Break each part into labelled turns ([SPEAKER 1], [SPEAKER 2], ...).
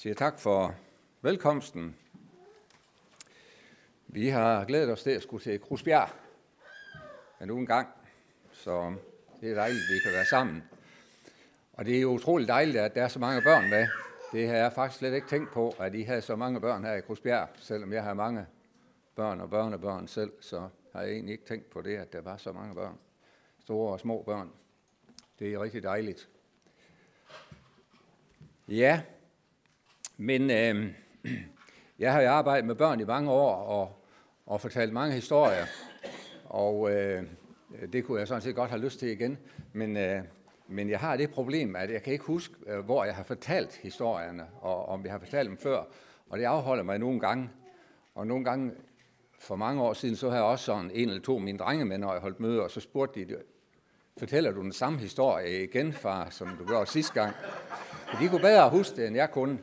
[SPEAKER 1] siger tak for velkomsten. Vi har glædet os til at skulle til Krusbjerg endnu en gang, så det er dejligt, at vi kan være sammen. Og det er jo utroligt dejligt, at der er så mange børn med. Det har jeg faktisk slet ikke tænkt på, at I havde så mange børn her i Krusbjerg. Selvom jeg har mange børn og børnebørn selv, så har jeg egentlig ikke tænkt på det, at der var så mange børn. Store og små børn. Det er rigtig dejligt. Ja, men jeg har jo arbejdet med børn i mange år og fortalt mange historier, og det kunne jeg sådan set godt have lyst til igen, men jeg har det problem, at jeg kan ikke huske, hvor jeg har fortalt historierne, og om jeg har fortalt dem før, og det afholder mig nogle gange. Og nogle gange, for mange år siden, så har jeg også sådan en eller to af mine drenge med, når jeg holdt møder, og så spurgte de, fortæller du den samme historie igen, far, som du gjorde sidste gang? Og de kunne bedre huske det, end jeg kunne,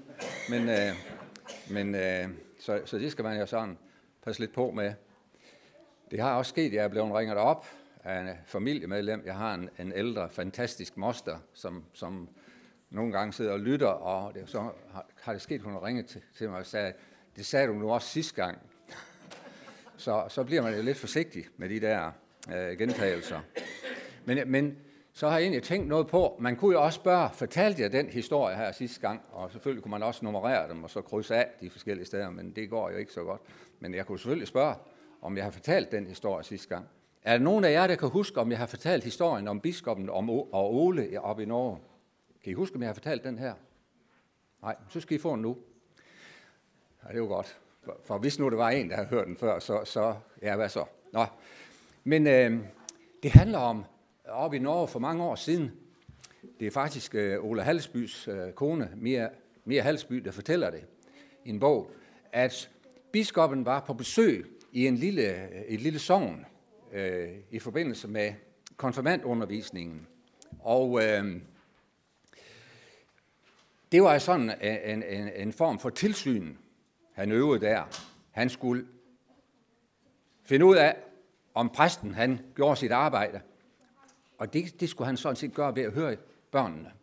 [SPEAKER 1] så det skal man jo sådan passe lidt på med. Det har også sket, at jeg er blevet ringet op af en familiemedlem. Jeg har en ældre, fantastisk moster, som nogle gange sidder og lytter, og så har det sket, hun har ringet til mig og sagde, det sagde du nu også sidste gang. Så bliver man jo lidt forsigtig med de der gentagelser. Men så har jeg egentlig tænkt noget på, man kunne jo også spørge, fortalte jeg den historie her sidste gang, og selvfølgelig kunne man også nummerere dem, og så krydse af de forskellige steder, men det går jo ikke så godt. Men jeg kunne selvfølgelig spørge, om jeg har fortalt den historie sidste gang. Er der nogen af jer, der kan huske, om jeg har fortalt historien om biskoppen og Ole oppe i Norge? Kan I huske, om jeg har fortalt den her? Nej, så skal I få den nu. Ja, det er jo godt. For hvis nu der var en, der havde hørt den før, så ja, hvad så? Nå. Men det handler om oppe i Norge for mange år siden. Det er faktisk Ole Halsbys kone, Mia Halsby, der fortæller det i en bog, at biskoppen var på besøg i et lille sogn i forbindelse med konfirmandundervisningen. Og det var sådan en form for tilsyn, han øvede der. Han skulle finde ud af, om præsten han gjorde sit arbejde. Og det skulle han sådan set gøre ved at høre børnene.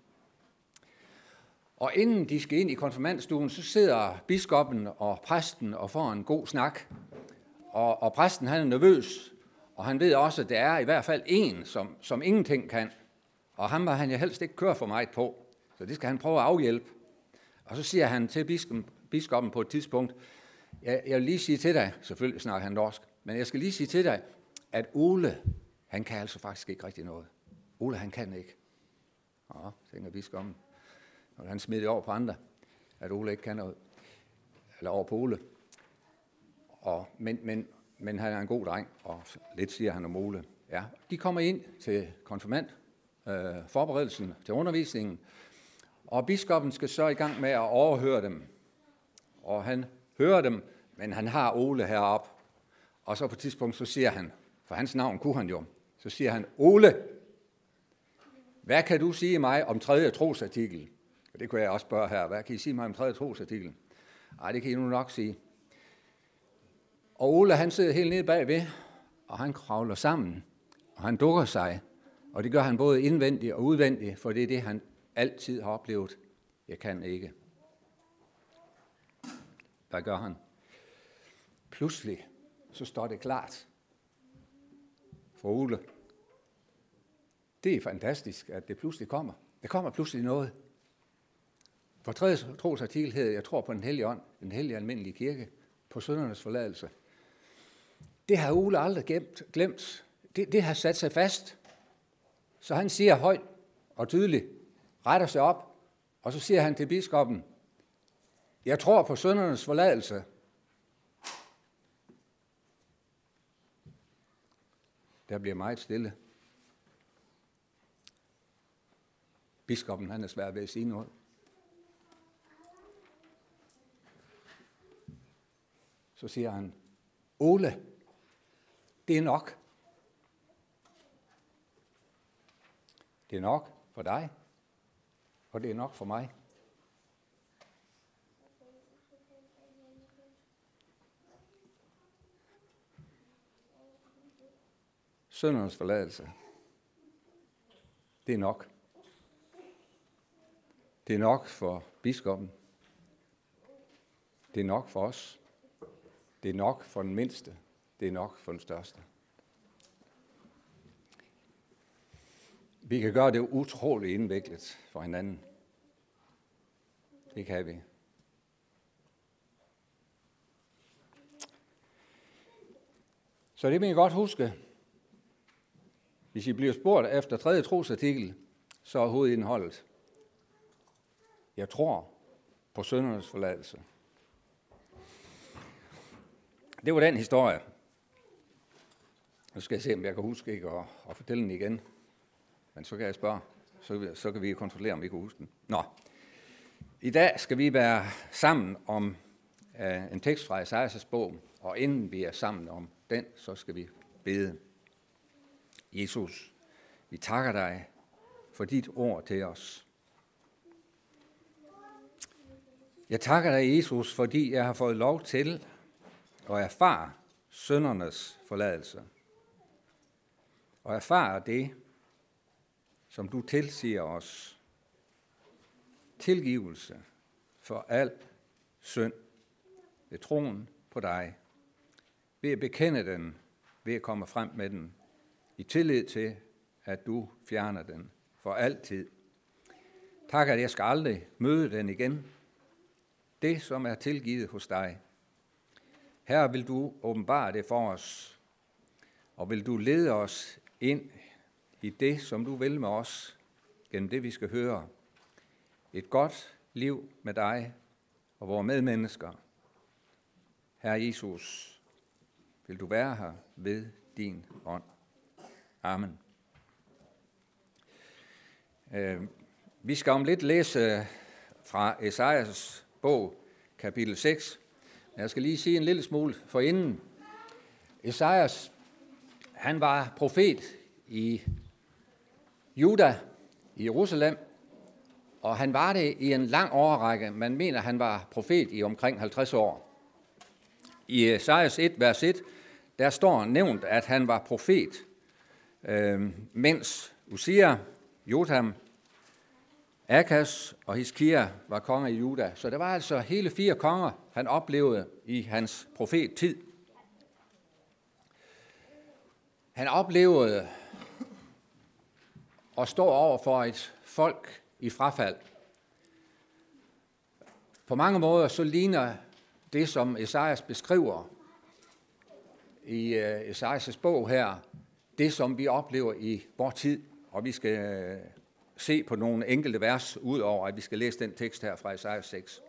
[SPEAKER 1] Og inden de skal ind i konfirmandstuen, så sidder biskoppen og præsten og får en god snak. Og præsten han er nervøs, og han ved også, at der er i hvert fald en, som ingenting kan. Og ham var han jo helst ikke køre for meget på, så det skal han prøve at afhjælpe. Og så siger han til biskoppen på et tidspunkt, jeg vil lige sige til dig, selvfølgelig snakker han norsk, men jeg skal lige sige til dig, at Ole, han kan altså faktisk ikke rigtig noget. Ole, han kan ikke. Nå, tænker biskoppen. Og han smider det over på andre, at Ole ikke kan noget. Eller over på Ole. Men han er en god dreng, og lidt siger han om Ole. Ja, de kommer ind til forberedelsen til undervisningen, og biskoppen skal så i gang med at overhøre dem. Og han hører dem, men han har Ole heroppe. Og så på et tidspunkt, så siger han, for hans navn kunne han jo, så siger han, Ole, hvad kan du sige mig om tredje trosartikel? Og det kunne jeg også spørge her, hvad kan I sige mig om tredje trosartikel? Nej, det kan I nu nok sige. Og Ole, han sidder helt nede bagved, og han kravler sammen, og han dukker sig. Og det gør han både indvendigt og udvendigt, for det er det, han altid har oplevet. Jeg kan ikke. Hvad gør han? Pludselig, så står det klart for Ole. Det er fantastisk, at det pludselig kommer. Der kommer pludselig noget. For tredje trosartikel hedder, jeg tror på den hellige ånd, den hellige almindelige kirke, på syndernes forladelse. Det har Ole aldrig glemt. Det har sat sig fast. Så han siger højt og tydeligt, retter sig op, og så siger han til biskoppen, jeg tror på syndernes forladelse. Der bliver meget stille. Biskoppen, han er svær ved at sige noget. Så siger han, Ole, det er nok. Det er nok for dig, og det er nok for mig. Syndernes forladelse. Det er nok. Det er nok for biskoppen. Det er nok for os. Det er nok for den mindste. Det er nok for den største. Vi kan gøre det utroligt indviklet for hinanden. Det kan vi. Så det vil jeg godt huske. Hvis I bliver spurgt efter 3. trosartikel, så er hovedindholdet: jeg tror på syndernes forladelse. Det var den historie. Nu skal jeg se, om jeg kan huske ikke at fortælle den igen. Men så kan jeg spørge. Så kan vi kontrollere, om vi kan huske den. Nå. I dag skal vi være sammen om en tekst fra Esajas bog. Og inden vi er sammen om den, så skal vi bede. Jesus, vi takker dig for dit ord til os. Jeg takker dig, Jesus, fordi jeg har fået lov til at erfare syndernes forladelse. Og erfare det, som du tilsiger os. Tilgivelse for al synd ved troen på dig. Ved at bekende den, ved at komme frem med den, i tillid til, at du fjerner den for altid. Tak, at jeg skal aldrig møde den igen. Det, som er tilgivet hos dig. Her vil du åbenbare det for os, og vil du lede os ind i det, som du vil med os, gennem det, vi skal høre. Et godt liv med dig og vores medmennesker. Herre Jesus, vil du være her ved din ånd. Amen. Vi skal om lidt læse fra Esajas bog, kapitel 6. Jeg skal lige sige en lille smule forinden. Esajas, han var profet i Juda, i Jerusalem, og han var det i en lang årrække. Man mener, han var profet i omkring 50 år. I Esajas 1, vers 1, der står nævnt, at han var profet, mens Usia, Jotham, Akas og Hiskia var konger i Juda. Så der var altså hele 4 konger, han oplevede i hans profettid. Han oplevede at stå over for et folk i frafald. På mange måder så ligner det, som Esajas beskriver i Esajas bog her, det som vi oplever i vor tid, og vi skal se på nogle enkelte vers, udover at vi skal læse den tekst her fra Esajas 6.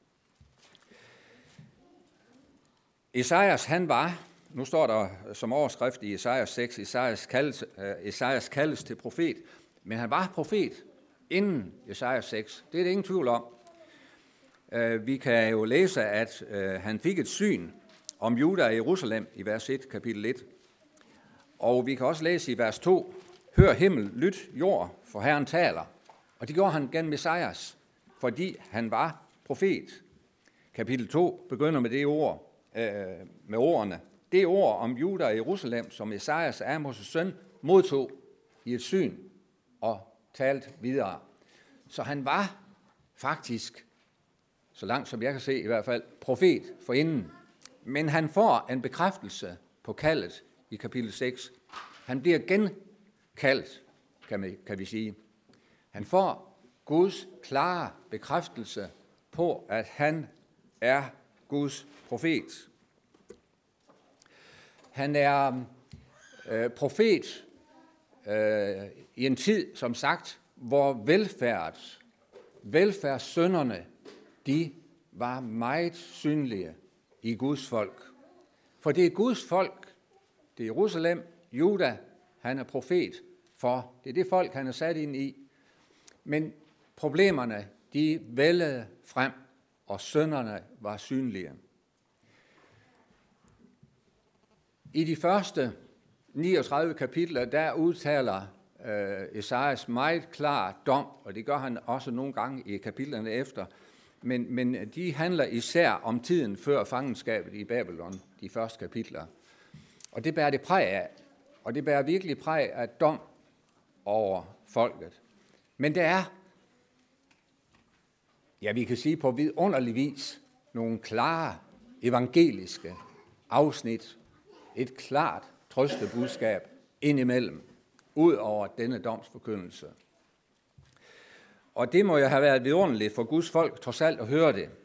[SPEAKER 1] Esajas, han var, nu står der som overskrift i Esajas 6, Esajas kaldes til profet, men han var profet inden Esajas 6. Det er det ingen tvivl om. Vi kan jo læse, at han fik et syn om Juda og Jerusalem i vers 1, kapitel 1. Og vi kan også læse i vers 2, hør himmel, lyt jord, for Herren taler. Og det gjorde han gennem Esajas, fordi han var profet. Kapitel 2 begynder med det ord, med ordene. Det ord om Juda og Jerusalem, som Esajas, Amos' søn, modtog i et syn og talte videre. Så han var faktisk, så langt som jeg kan se i hvert fald, profet forinden. Men han får en bekræftelse på kaldet i kapitel 6. Han bliver genkaldt, kan vi sige. Han får Guds klare bekræftelse på, at han er Guds profet. Han er profet i en tid, som sagt, hvor velfærdssynderne, de var meget synlige i Guds folk. For det er Guds folk, det er Jerusalem, Juda, han er profet for. Det er det folk, han er sat ind i. Men problemerne, de vældede frem, og synderne var synlige. I de første 39 kapitler, der udtaler Esajas meget klar dom, og det gør han også nogle gange i kapitlerne efter, men de handler især om tiden før fangenskabet i Babylon, de første kapitler. Og det bærer det præg af, og det bærer virkelig præg af dom over folket. Men det er, ja, vi kan sige på vidunderlig vis, nogle klare evangeliske afsnit, et klart trøstebudskab indimellem, ud over denne domsforkyndelse. Og det må jo have været vidunderligt for Guds folk trods alt at høre det.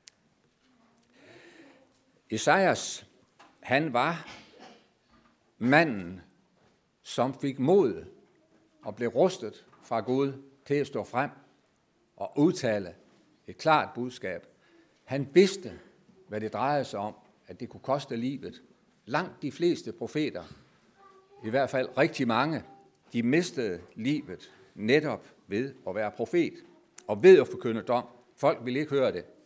[SPEAKER 1] Esajas, han var manden, som fik mod og blev rustet fra Gud til at stå frem og udtale et klart budskab. Han vidste, hvad det drejede sig om, at det kunne koste livet. Langt de fleste profeter, i hvert fald rigtig mange, de mistede livet netop ved at være profet og ved at forkynde dom. Folk ville ikke høre det.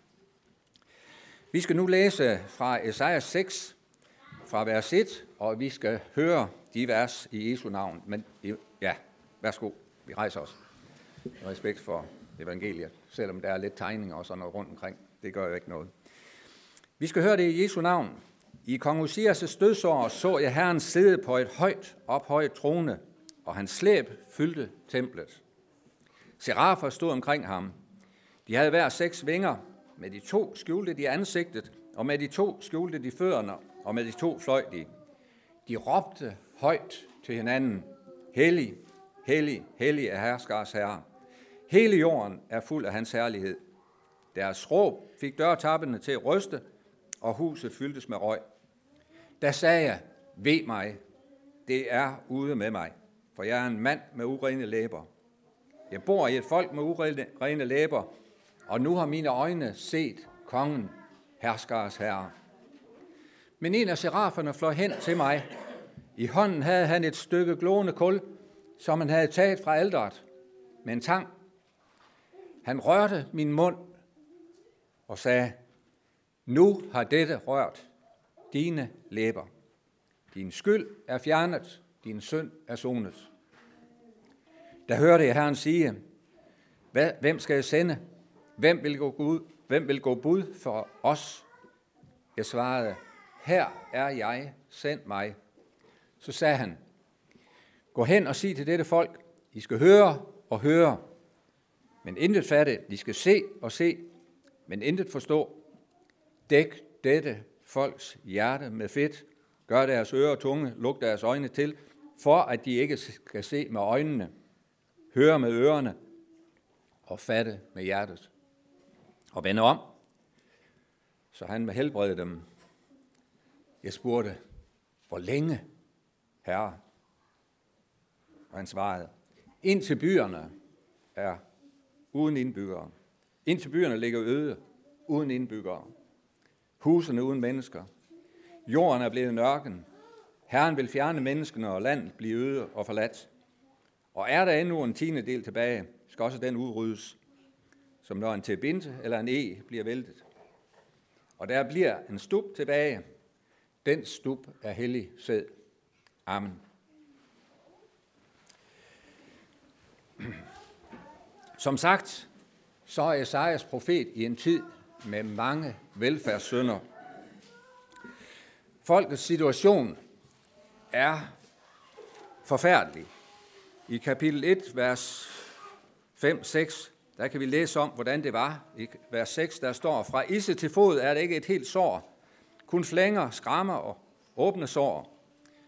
[SPEAKER 1] Vi skal nu læse fra Esajas 6, fra vers 1, og vi skal høre de vers i Jesu navn. Men ja, værsgo, vi rejser os. Respekt for evangeliet, selvom der er lidt tegninger og sådan noget rundt omkring. Det gør jo ikke noget. Vi skal høre det i Jesu navn. I kong Uzias' dødsår så jeg Herren sidde på et højt ophøjet trone, og hans slæb fyldte templet. Serafer stod omkring ham. De havde hver 6 vinger. Med de 2 skjulte de ansigtet, og med de 2 skjulte de fødderne, og med de 2 fløj de. De råbte højt til hinanden: Hellig, hellig, hellig er herskers herre. Hele jorden er fuld af hans herlighed. Deres råb fik dørtappene til at ryste, og huset fyldtes med røg. Da sagde jeg: Ve mig, det er ude med mig, for jeg er en mand med urene læber. Jeg bor i et folk med urene læber, og nu har mine øjne set kongen, herskers herre. Men en af seraferne fløj hen til mig. I hånden havde han et stykke glående kul, som han havde taget fra alteret med en tang. Han rørte min mund og sagde: Nu har dette rørt dine læber. Din skyld er fjernet, din synd er sonet. Da hørte jeg Herren sige: Hvem skal jeg sende? Hvem vil gå bud for os? Jeg svarede: Her er jeg, send mig. Så sagde han: Gå hen og sig til dette folk: I skal høre og høre, men intet fatte. De skal se og se, men intet forstå. Dæk dette folks hjerte med fedt. Gør deres ører og tunge, luk deres øjne til, for at de ikke skal se med øjnene, høre med ørerne og fatte med hjertet. Og vende om, så han vil helbrede dem. Jeg spurgte: Hvor længe, Herre? Og han svarede: Indtil byerne er uden indbyggere. Indtil byerne ligger øde, uden indbyggere. Husene uden mennesker. Jorden er blevet en ørken. Herren vil fjerne menneskene, og landet blive øde og forladt. Og er der endnu en 10. tilbage, skal også den udryddes, som når en terebinte eller en eg bliver væltet. Og der bliver en stup tilbage. Den stup er hellig sæd. Amen. Som sagt, så er Esajas profet i en tid med mange velfærdssynder. Folkets situation er forfærdelig. I kapitel 1, vers 5-6, der kan vi læse om, hvordan det var. I vers 6, der står: Fra isse til fod er det ikke et helt sår, kun flænger, skrammer og åbne sår.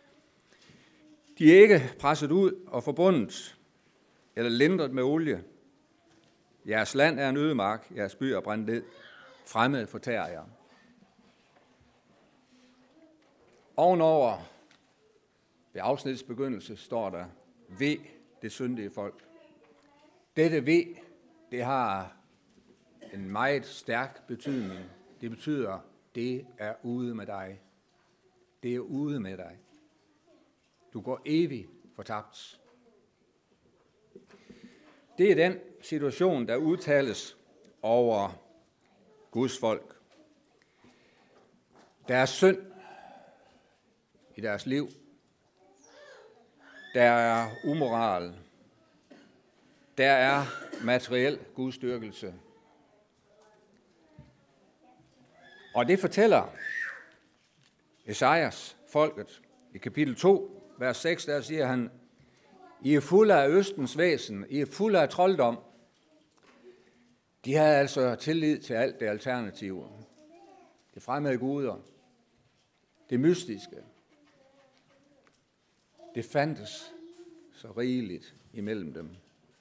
[SPEAKER 1] De er ikke presset ud og forbundet eller lindret med olie. Jeres land er en ødemark, jeres by er brændt ned. Fremmede fortærer jer. Ovenover ved afsnitets begyndelse står der: Ve det syndige folk. Dette ve, det har en meget stærk betydning. Det betyder, det er ude med dig. Det er ude med dig. Du går evigt fortabt. Det er den situation, der udtales over Guds folk. Der er synd i deres liv. Der er umoral. Der er materiel gudstyrkelse. Og det fortæller Esajas folket. I kapitel 2, vers 6, der siger han: I er fulde af østens væsen, I er fulde af trolddom. De havde altså tillid til alt det alternative. Det fremmede guder. Det mystiske. Det fandtes så rigeligt imellem dem.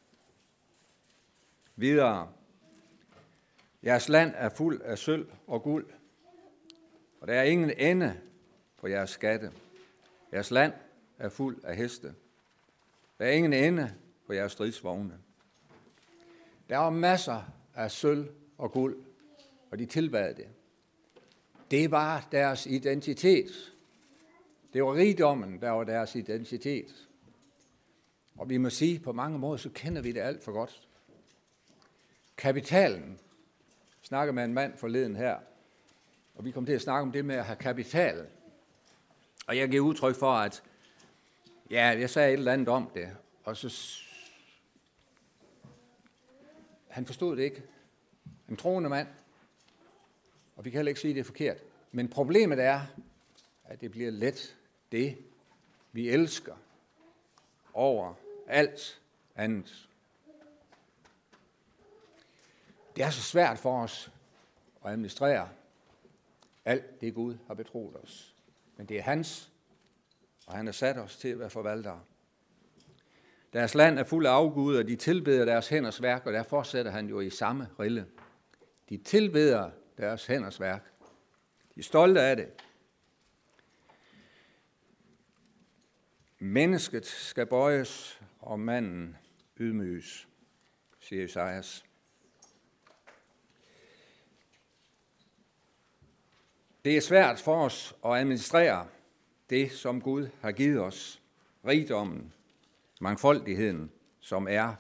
[SPEAKER 1] Videre. Jeres land er fuld af sølv og guld, og der er ingen ende på jeres skatte. Jeres land er fuld af heste. Der er ingen ende på jeres stridsvogne. Der var masser af sølv og guld, og de tilbad det. Det var deres identitet. Det var rigdommen, der var deres identitet. Og vi må sige, på mange måder, så kender vi det alt for godt. Kapitalen. Jeg snakkede med en mand forleden her, og vi kom til at snakke om det med at have kapital. Og jeg giver udtryk for, at jeg sagde et eller andet om det, og så han forstod det ikke. En troende mand, og vi kan heller ikke sige, at det er forkert. Men problemet er, at det bliver let det, vi elsker, over alt andet. Det er så svært for os at administrere alt det, Gud har betroet os. Men det er hans, og han har sat os til at være forvaltere. Deres land er fuld af afguder, de tilbeder deres hænders værk, og der fortsætter han jo i samme rille. De tilbeder deres hænders værk. De er stolte af det. Mennesket skal bøjes, og manden ydmyges, siger Esajas. Det er svært for os at administrere det, som Gud har givet os. Rigdommen, mangfoldigheden, som er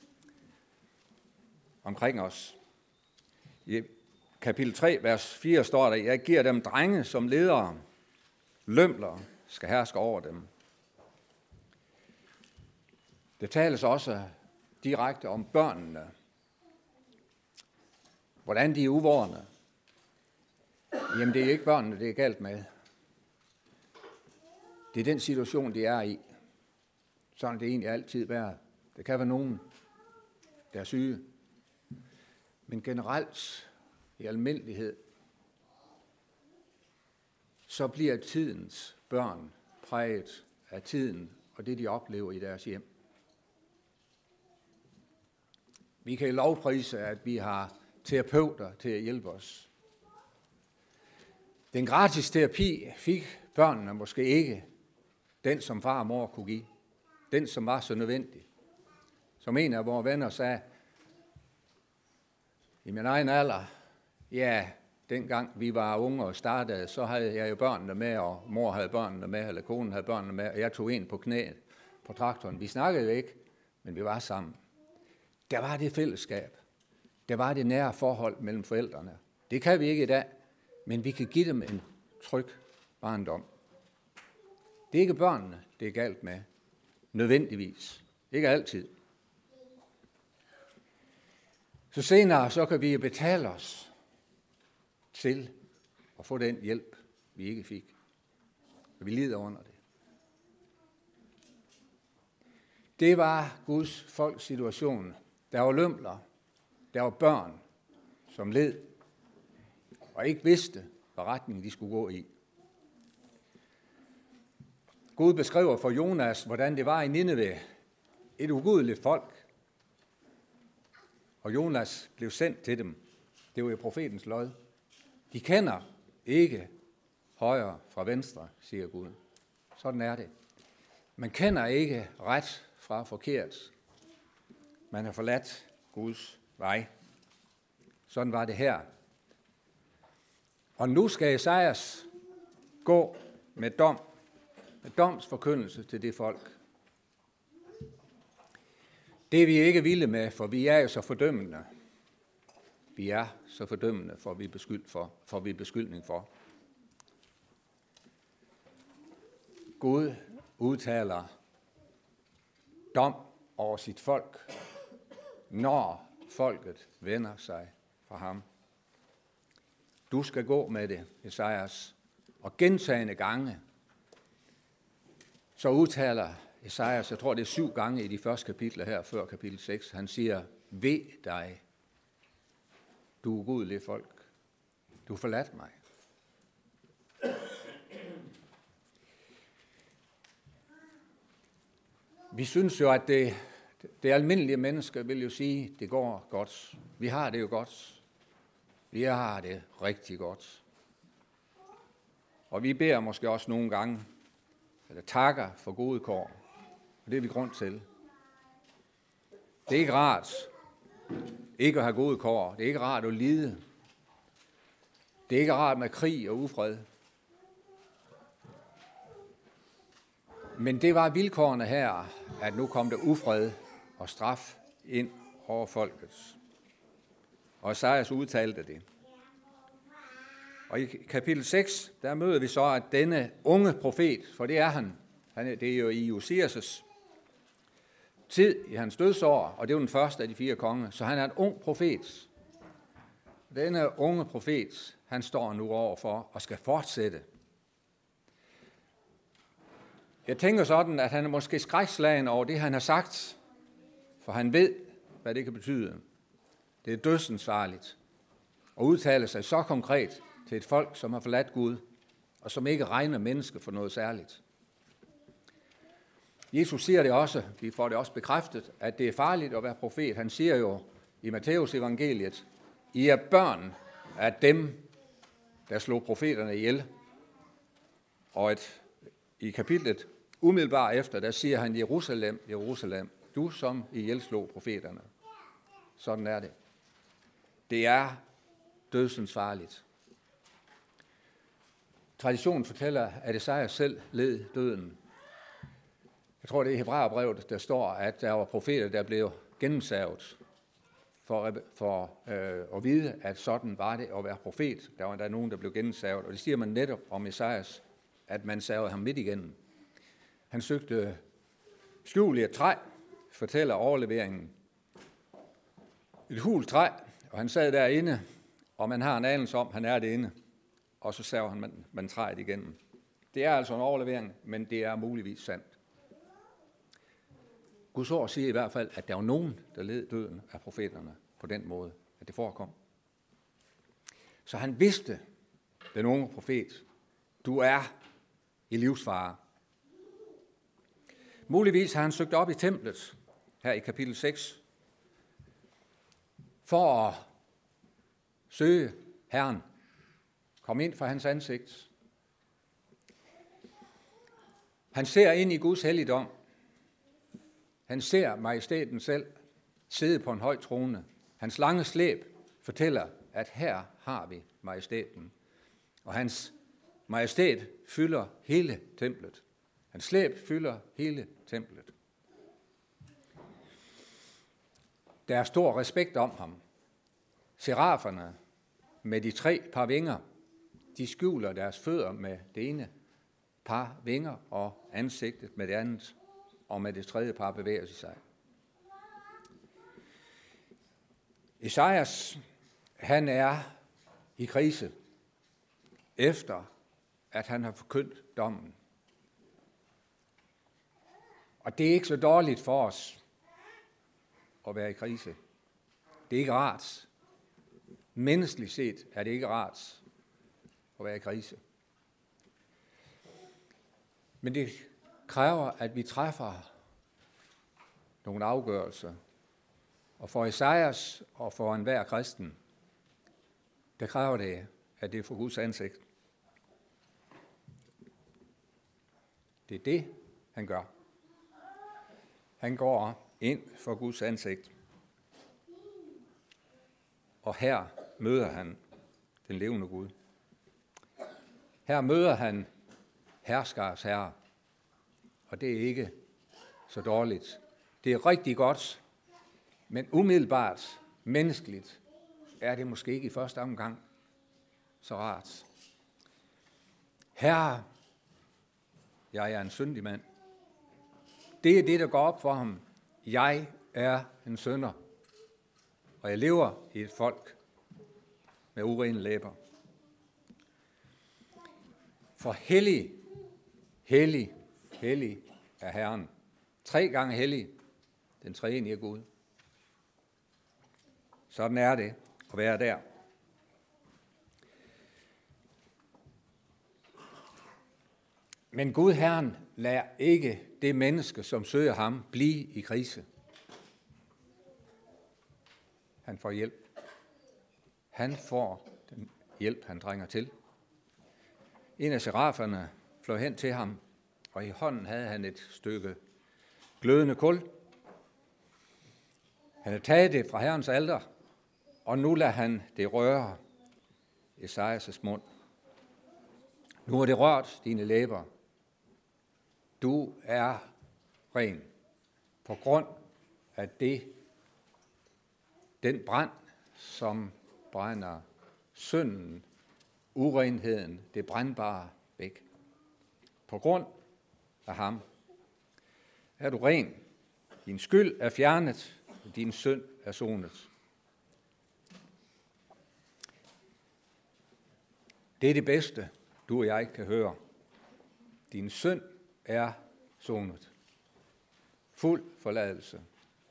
[SPEAKER 1] omkring os. I kapitel 3, vers 4 står der, jeg giver dem drenge som ledere. Lømler skal herske over dem. Det tales også direkte om børnene. Hvordan de er uvorne. Jamen, det er ikke børnene, det er galt med. Det er den situation, de er i. Sådan er det egentlig altid været. Der kan være nogen, der er syge. Men generelt, i almindelighed, så bliver tidens børn præget af tiden og det, de oplever i deres hjem. Vi kan lovprise, at vi har terapeuter til at hjælpe os. Den gratis terapi fik børnene måske ikke, den som far og mor kunne give. Den, som var så nødvendig. Som en af vores venner sagde, i min egen alder, dengang vi var unge og startede, så havde jeg jo børnene med, og mor havde børnene med, eller konen havde børnene med, og jeg tog en på knæet på traktoren. Vi snakkede jo ikke, men vi var sammen. Der var det fællesskab. Der var det nære forhold mellem forældrene. Det kan vi ikke i dag, men vi kan give dem en tryg barndom. Det er ikke børnene, det er galt med. Nødvendigvis. Ikke altid. Så senere, så kan vi betale os til at få den hjælp, vi ikke fik. Og vi lider under det. Det var Guds folks situation. Der var lømler, der var børn, som led, og ikke vidste, hvad retning de skulle gå i. Gud beskriver for Jonas, hvordan det var i Nineve, et ugudeligt folk. Og Jonas blev sendt til dem. Det var jo profetens lod. De kender ikke højre fra venstre, siger Gud. Sådan er det. Man kender ikke ret fra forkert. Man har forladt Guds vej. Sådan var det her. Og nu skal Esajas gå med dom. Med domsforkyndelse til det folk. Det er vi ikke vilde med, for vi er jo så fordømmende. Vi er så fordømmende, får vi beskyldning for. Gud udtaler dom over sit folk, når folket vender sig fra ham. Du skal gå med det, Esajas. Og gentagne gange, så udtaler Esajas, jeg tror det er 7 gange i de første kapitler her, før kapitel 6, han siger, ved dig, du ugudelige folk. Du har forladt mig. Vi synes jo, at det almindelige menneske vil jo sige, at det går godt. Vi har det jo godt. Vi har det rigtig godt. Og vi beder måske også nogle gange, eller takker for gode kår. Og det er vi grund til. Det er ikke rart ikke at have gode kår. Det er ikke rart at lide. Det er ikke rart med krig og ufred. Men det var vilkårene her, at nu kom der ufred og straf ind over folket. Og Esajas udtalte det. Og i kapitel 6, der møder vi så, at denne unge profet, for det er han, det er jo i Josias' tid i hans dødsår, og det er jo den første af de 4 konger, så han er en ung profet. Denne unge profet, han står nu overfor og skal fortsætte. Jeg tænker sådan, at han er måske skrækslagen over det, han har sagt, for han ved, hvad det kan betyde. Det er dødsensfarligt at udtale sig så konkret til et folk, som har forladt Gud, og som ikke regner mennesker for noget særligt. Jesus siger det også, vi får det også bekræftet, at det er farligt at være profet. Han siger jo i Matthæus evangeliet, I er børn af dem, der slog profeterne ihjel. Og i kapitlet umiddelbart efter, der siger han, Jerusalem, Jerusalem, du som ihjelslog profeterne. Sådan er det. Det er dødsensfarligt. Traditionen fortæller, at Esajas selv led døden. Jeg tror, det er i Hebræerbrevet, der står, at der var profeter, der blev gennemsavet for at vide, at sådan var det at være profet. Der var der nogen, der blev gennemsavet, og det siger man netop om Esajas, at man savede ham midt igennem. Han søgte skjul i et træ, fortæller overleveringen. Et hult træ, og han sad derinde, og man har en anelse om, han er derinde, og så saver man træet igennem. Det er altså en overlevering, men det er muligvis sandt. Guds ord siger i hvert fald, at der var nogen, der led døden af profeterne på den måde, at det forekom. Så han vidste, den unge profet, du er i livsfare. Muligvis har han søgt op i templet, her i kapitel 6, for at søge Herren. Kom ind for hans ansigt. Han ser ind i Guds helligdom. Han ser majestæten selv sidde på en høj trone. Hans lange slæb fortæller, at her har vi majestæten. Og hans majestæt fylder hele templet. Hans slæb fylder hele templet. Der er stor respekt om ham. Seraferne med de 3 par vinger, de skjuler deres fødder med det ene par vinger og ansigtet med det andet, og med det 3. par bevæger sig. Esajas, han er i krise, efter at han har forkyndt dommen. Og det er ikke så dårligt for os at være i krise. Det er ikke rart. Menneskeligt set er det ikke rart at være i krise. Men det kræver, at vi træffer nogle afgørelser. Og for Esajas og for enhver kristen, der kræver det, at det er for Guds ansigt. Det er det, han gør. Han går ind for Guds ansigt. Og her møder han den levende Gud. Her møder han herskers herre. Og det er ikke så dårligt. Det er rigtig godt, men umiddelbart, menneskeligt, er det måske ikke i første omgang så rart. Herre, jeg er en syndig mand. Det er det, der går op for ham. Jeg er en synder, og jeg lever i et folk med urene læber. For hellig, hellig, hellig er Herren. 3 gange hellig, den treenige Gud. Sådan er det. at være der. Men Gud Herren lader ikke det menneske, som søger ham, blive i krise. Han får hjælp. Han får den hjælp, han trænger til. En af seraferne fløj hen til ham, og i hånden havde han et stykke glødende kul. Han havde taget det fra Herrens alter, og nu lader han det røre Esajas mund. Nu er det rørt dine læber. Du er ren på grund af den brand, som brænder synden, urenheden, det brændbare væk. På grund af ham er du ren. Din skyld er fjernet, din synd er sonet. Det er det bedste, du og jeg kan høre. Din synd er sonet. Fuld forladelse.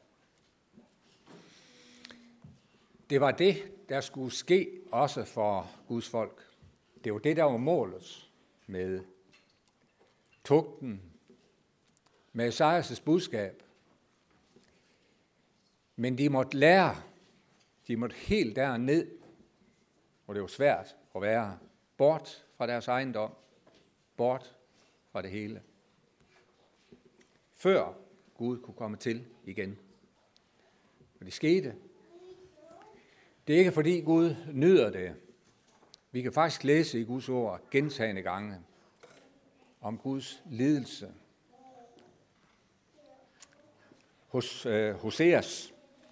[SPEAKER 1] Det var det, der skulle ske også for Guds folk. Det var det, der var målet med tugten, med Esajas budskab. Men de måtte lære, de måtte helt derned, og det var svært at være, bort fra deres ejendom, bort fra det hele, før Gud kunne komme til igen. Og det skete. Det er ikke fordi Gud nyder det. Vi kan faktisk læse i Guds ord gentagne gange om Guds lidelse. Hos Hoseas,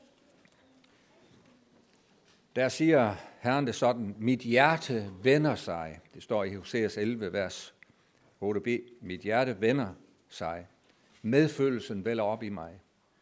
[SPEAKER 1] der siger Herren det sådan, mit hjerte vender sig. Det står i Hoseas 11, vers 8b. Mit hjerte vender sig. Medfølelsen vælger op i mig.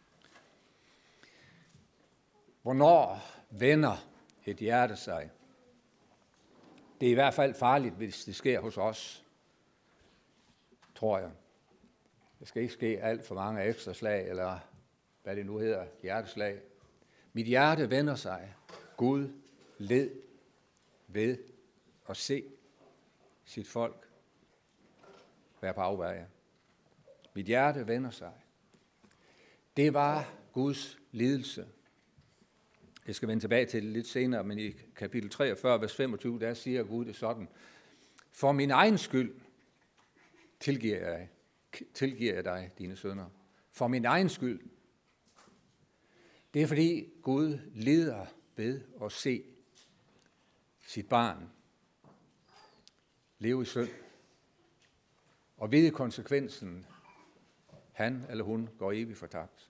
[SPEAKER 1] Hvornår vender et hjerte sig? Det er i hvert fald farligt, hvis det sker hos os, tror jeg. Det skal ikke ske alt for mange ekstra slag, eller hvad det nu hedder, hjerteslag. Mit hjerte vender sig. Gud led ved at se sit folk være på afveje. Mit hjerte vender sig. Det var Guds lidelse. Jeg skal vende tilbage til det lidt senere, men i kapitel 43, vers 25, der siger Gud det sådan. For min egen skyld tilgiver jeg dig, dine sønner. For min egen skyld. Det er fordi Gud lider ved at se sit barn leve i synd. Og ved konsekvensen, han eller hun går evigt fortabt.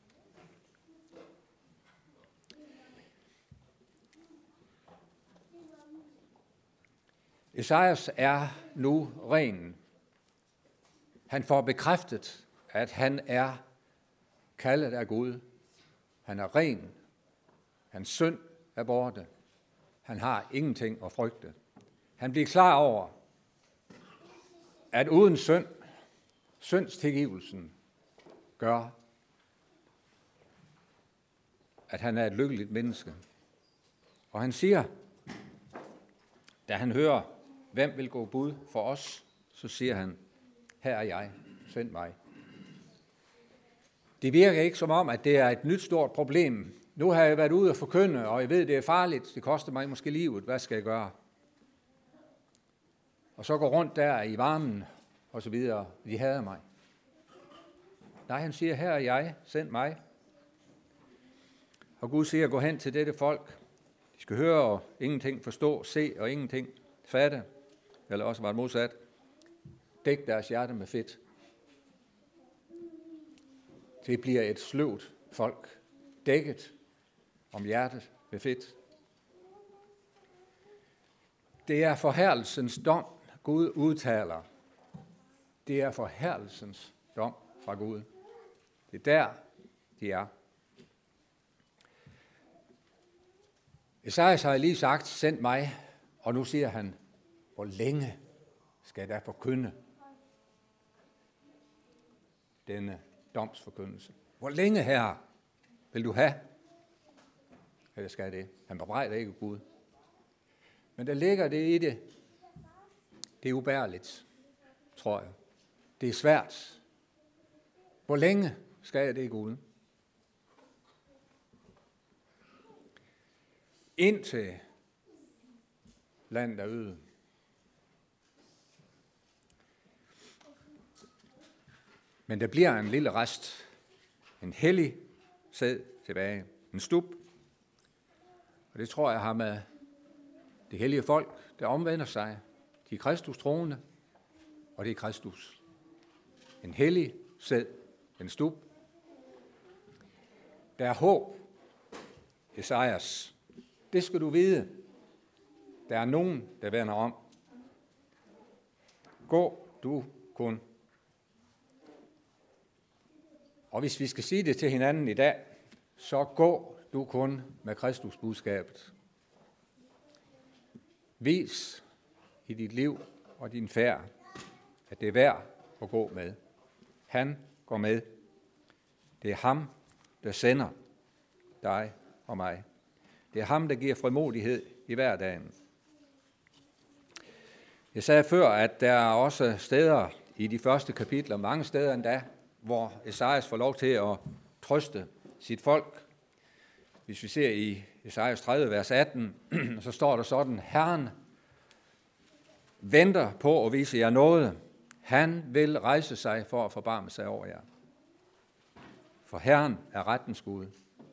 [SPEAKER 1] Esajas er nu ren. Han får bekræftet, at han er kaldet af Gud. Han er ren. Hans synd er borte. Han har ingenting at frygte. Han bliver klar over, at uden synd, syndstilgivelsen gør, at han er et lykkeligt menneske. Og han siger, da han hører, hvem vil gå bud for os, så siger han, her er jeg, send mig. Det virker ikke som om, at det er et nyt stort problem. Nu har jeg været ude og forkynde, og jeg ved, det er farligt. Det koster mig måske livet. Hvad skal jeg gøre? Og så går rundt der i varmen, og så videre. De hader mig. Nej, han siger, her er jeg, send mig. Og Gud siger, gå hen til dette folk. De skal høre og ingenting forstå, se og ingenting fatte. Eller også var det modsat. Dæk deres hjerte med fedt. Det bliver et sløvt folk, dækket om hjertet med fedt. Det er forhærelsens dom, Gud udtaler. Det er forhærelsens dom fra Gud. Det er der, de er. Esajas har lige sagt, send mig, og nu siger han, hvor længe skal jeg da forkynde denne domsforkyndelse? Hvor længe, Herre, vil du have, eller skal det. Han bebrejder ikke Gud. Men der ligger det i det. Det er ubærligt, tror jeg. Det er svært. Hvor længe skal jeg det, Gud? Indtil landet er øde. Men der bliver en lille rest. En hellig sæd tilbage. En stup. Og det tror jeg har med det hellige folk, der omvender sig. De er Kristus troende, og det er Kristus. En hellig sæd. En stup. Der er håb. Esajas. Det skal du vide. Der er nogen, der vender om. Gå du kun. Og hvis vi skal sige det til hinanden i dag, så gå du kun med Kristus budskabet. Vis i dit liv og din færd, at det er værd at gå med. Han går med. Det er ham, der sender dig og mig. Det er ham, der giver frimodighed i hverdagen. Jeg sagde før, at der er også steder i de første kapitler, mange steder endda, hvor Esajas får lov til at trøste sit folk. Hvis vi ser i Esajas 30, vers 18, så står der sådan: Herren venter på at vise jer noget. Han vil rejse sig for at forbarme sig over jer. For Herren er rettens Gud.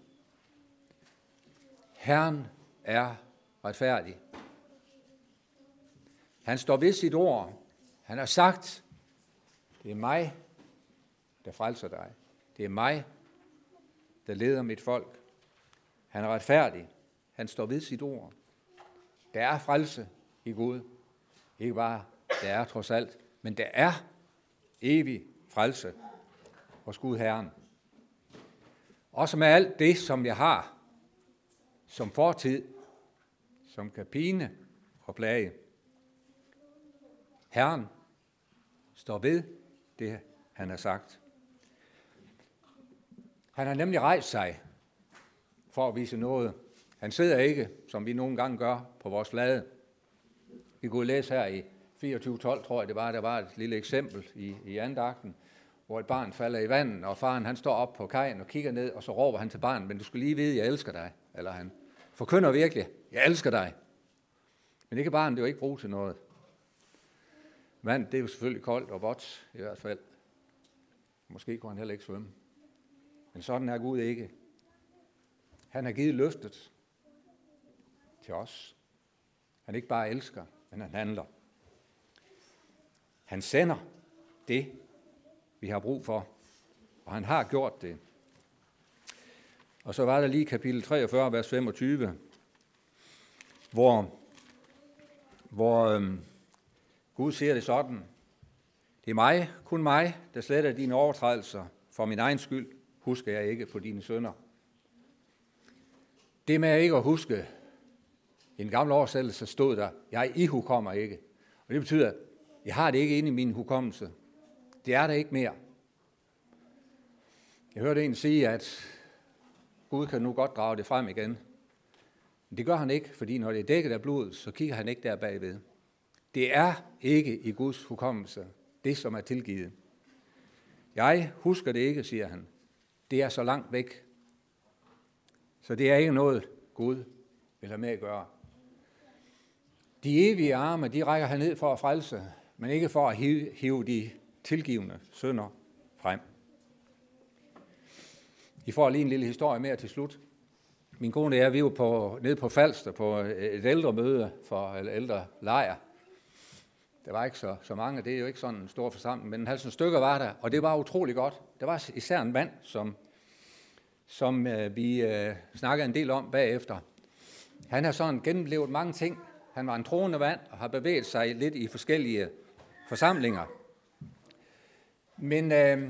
[SPEAKER 1] Herren er retfærdig. Han står ved sit ord. Han har sagt, det er mig, der frelser dig. Det er mig, der leder mit folk. Han er retfærdig. Han står ved sit ord. Der er frelse i Gud. Ikke bare, der er trods alt, men der er evig frelse hos Gud Herren. Også med alt det, som jeg har, som fortid, som kan pine og plage. Herren står ved det, han har sagt. Han har nemlig rejst sig for at vise noget. Han sidder ikke, som vi nogle gange gør, på vores flade. Vi kunne læse her i 24:12, tror jeg det var, der var et lille eksempel i andagten, hvor et barn falder i vandet, og faren han står op på kajen og kigger ned, og så råber han til barnet, men du skal lige vide, jeg elsker dig. Eller han forkynder virkelig, jeg elsker dig. Men det kan barnet jo ikke bruge til noget. Vand, det er jo selvfølgelig koldt og vådt i hvert fald. Måske kunne han heller ikke svømme. Men sådan er Gud ikke. Han har givet løftet til os. Han ikke bare elsker, men han handler. Han sender det, vi har brug for, og han har gjort det. Og så var der lige kapitel 43, vers 25, hvor Gud siger det sådan: det er mig, kun mig, der sletter dine overtrædelser. For min egen skyld husker jeg ikke på dine synder. Det med ikke at huske, i en gammel oversættelse stod der, jeg ihukommer ikke. Og det betyder, at jeg har det ikke inde i min hukommelse. Det er der ikke mere. Jeg hørte en sige, at Gud kan nu godt grave det frem igen. Men det gør han ikke, fordi når det er dækket af blod, så kigger han ikke der bagved. Det er ikke i Guds hukommelse, det som er tilgivet. Jeg husker det ikke, siger han. Det er så langt væk. Så det er ikke noget, Gud vil have med at gøre. De evige arme, de rækker han ned for at frelse, men ikke for at hive de tilgivende synder frem. I får lige en lille historie mere til slut. Min kone og jeg, vi var nede på Falster på et ældre møde for ældre lejr. Der var ikke så mange, det er jo ikke sådan en stor forsamling, men 50 stykker var der, og det var utrolig godt. Der var især en mand, som vi snakkede en del om bagefter. Han har sådan gennemlevet mange ting. Han var en troende mand og har bevæget sig lidt i forskellige forsamlinger. Men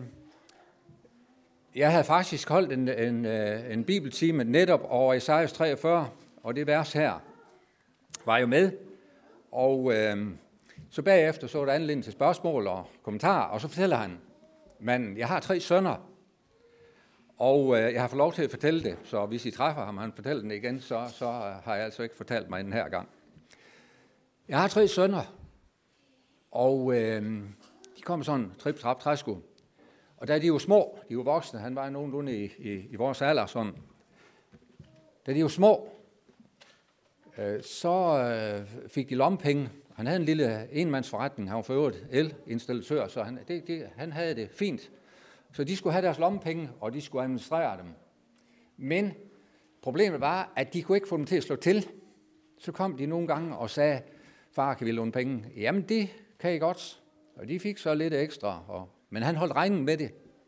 [SPEAKER 1] jeg havde faktisk holdt en bibeltime netop over Esajas 43, og det vers her var jo med. Og så bagefter så var der anledning til spørgsmål og kommentarer, og så fortæller han, manden, jeg har 3 sønner, Og jeg har fået lov til at fortælle det, så hvis I træffer ham, og han fortæller den igen, så har jeg altså ikke fortalt mig den her gang. Jeg har 3 sønner, og de kommer sådan trip-trap træsko. Og da de var små, de var voksne, han var nogenlunde i vores alder sådan. Da de var små, så fik de lommepenge. Han havde en lille enmandsforretning, han var for øvrigt elinstallatør, så han havde det fint. Så de skulle have deres lommepenge, og de skulle administrere dem. Men problemet var, at de kunne ikke få dem til at slå til. Så kom de nogle gange og sagde, far, kan vi låne penge? Jamen, det kan I godt. Og de fik så lidt ekstra, men han holdt regningen med det.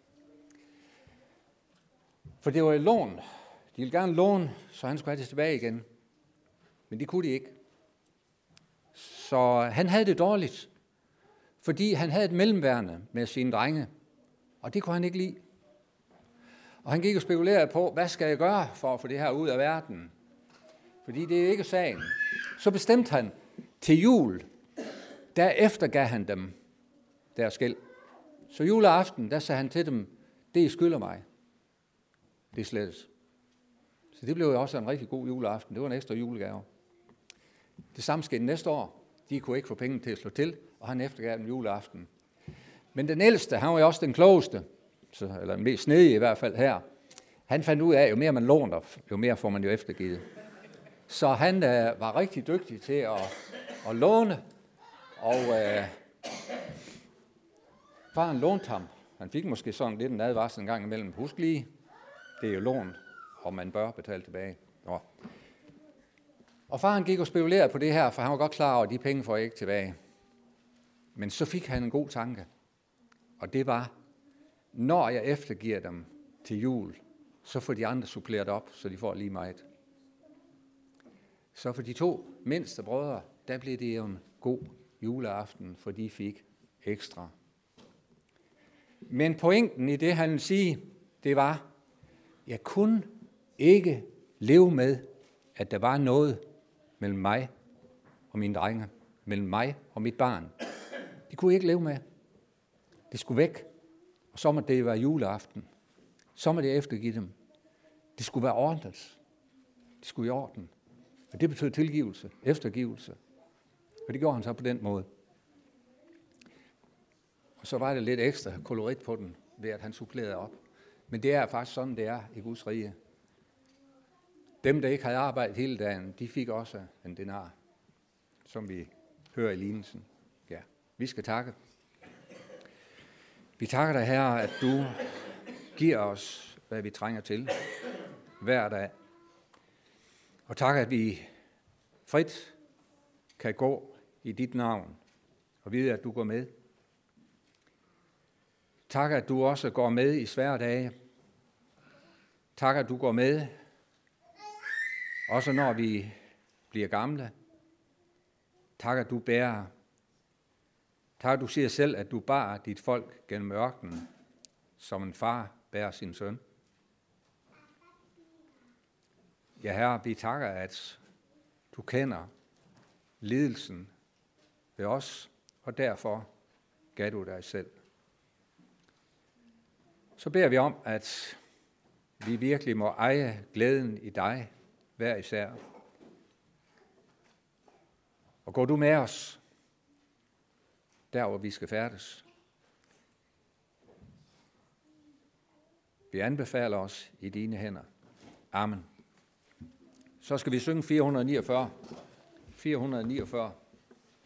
[SPEAKER 1] For det var et lån. De ville gerne låne, så han skulle have det tilbage igen. Men det kunne de ikke. Så han havde det dårligt, fordi han havde et mellemværende med sine drenge, og det kunne han ikke lide. Og han gik og spekulerede på, hvad skal jeg gøre for at få det her ud af verden? Fordi det er ikke sagen. Så bestemte han til jul, derefter gav han dem deres gæld. Så juleaften, der sagde han til dem, det I skylder mig, det slettes. Så det blev jo også en rigtig god juleaften. Det var en ekstra julegave. Det samme skete næste år. De kunne ikke få penge til at slå til, og han eftergav dem juleaften. Men den ældste, han var jo også den klogeste, eller den mest snedige i hvert fald her. Han fandt ud af, at jo mere man låner, jo mere får man jo eftergivet. Så han var rigtig dygtig til at låne, og faren lånte ham. Han fik måske sådan lidt en advarsel en gang imellem. Husk lige, det er jo lån, og man bør betale tilbage. Nå. Og faren gik og spekulerede på det her, for han var godt klar over, at de penge får jeg ikke tilbage. Men så fik han en god tanke, og det var, når jeg eftergiver dem til jul, så får de andre suppleret op, så de får lige meget. Så for de 2 mindste brødre, der blev det jo en god juleaften, for de fik ekstra. Men pointen i det, han ville sige, det var, jeg kunne ikke leve med, at der var noget mellem mig og mine drenge, mellem mig og mit barn. Det kunne jeg ikke leve med. Det skulle væk, og så må det være juleaften. Så må det eftergive dem. Det skulle være ordentligt. Det skulle i orden. Og det betød tilgivelse, eftergivelse. Og det gjorde han så på den måde. Og så var det lidt ekstra kolorit på den, ved at han supplerede op. Men det er faktisk sådan, det er i Guds rige. Dem, der ikke havde arbejdet hele dagen, de fik også en denar, som vi hører i lignelsen. Ja, vi skal takke. Vi takker dig, Herre, at du giver os, hvad vi trænger til hver dag. Og tak, at vi frit kan gå i dit navn og vide, at du går med. Tak, at du også går med i svære dage. Tak, at du går med, også når vi bliver gamle. Tak, at du bærer. Tak, at du siger selv, at du bar dit folk gennem ørkenen, som en far bærer sin søn. Ja, Herre, vi takker, at du kender lidelsen ved os, og derfor gav du dig selv. Så beder vi om, at vi virkelig må eje glæden i dig, hver især. Og går du med os, der hvor vi skal færdes. Vi anbefaler os i dine hænder. Amen. Så skal vi synge 449. 449.